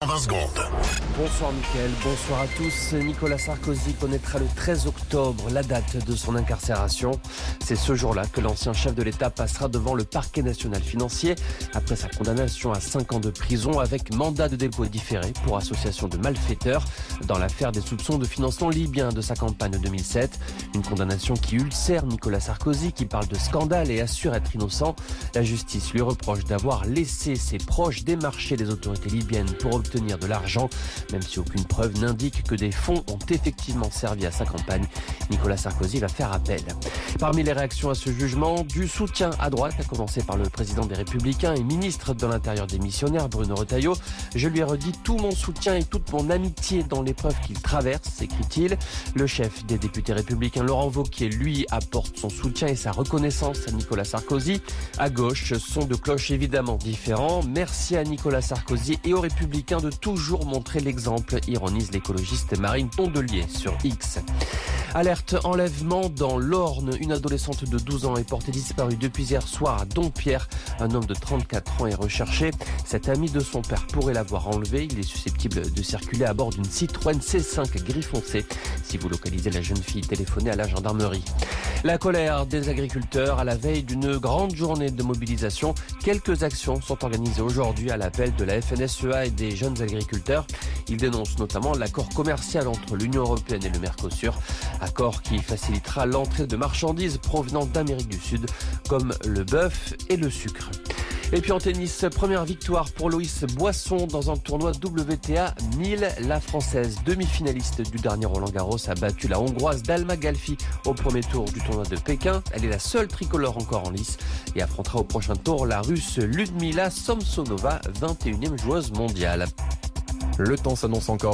20 secondes. Bonsoir Mickaël, bonsoir à tous. Nicolas Sarkozy connaîtra le 13 octobre la date de son incarcération. C'est ce jour-là que l'ancien chef de l'État passera devant le parquet national financier après sa condamnation à 5 ans de prison avec mandat de dépôt différé pour association de malfaiteurs dans l'affaire des soupçons de financement libyen de sa campagne 2007. Une condamnation qui ulcère Nicolas Sarkozy qui parle de scandale et assure être innocent. La justice lui reproche d'avoir laissé ses proches démarcher les autorités libyennes pour obtenir de l'argent, même si aucune preuve n'indique que des fonds ont effectivement servi à sa campagne. Nicolas Sarkozy va faire appel. Parmi les réactions à ce jugement, du soutien à droite, à commencer par le président des Républicains et ministre de l'Intérieur démissionnaire, Bruno Retailleau. Je lui ai redit tout mon soutien et toute mon amitié dans l'épreuve qu'il traverse, écrit-il. Le chef des députés républicains, Laurent Wauquiez, lui, apporte son soutien et sa reconnaissance à Nicolas Sarkozy. À gauche, son de cloche évidemment différent. Merci à Nicolas Sarkozy et aux Républicains de toujours montrer l'exemple, ironise l'écologiste Marine Tondelier sur X. Alerte enlèvement dans l'Orne. Une adolescente de 12 ans est portée disparue depuis hier soir à Dompierre. Un homme de 34 ans est recherché. Cet ami de son père pourrait l'avoir enlevé. Il est susceptible de circuler à bord d'une Citroën C5 gris foncé. Si vous localisez la jeune fille, téléphonez à la gendarmerie. La colère des agriculteurs à la veille d'une grande journée de mobilisation. Quelques actions sont organisées aujourd'hui à l'appel de la FNSEA et des jeunes agriculteurs. Ils dénoncent notamment l'accord commercial entre l'Union européenne et le Mercosur. Accord qui facilitera l'entrée de marchandises provenant d'Amérique du Sud, comme le bœuf et le sucre. Et puis en tennis, première victoire pour Loïs Boisson dans un tournoi WTA 1000. La Française, demi-finaliste du dernier Roland-Garros, a battu la Hongroise Dalma Galfi au premier tour du tournoi de Pékin. Elle est la seule tricolore encore en lice et affrontera au prochain tour la Russe Ludmila Samsonova, 21e joueuse mondiale. Le temps s'annonce encore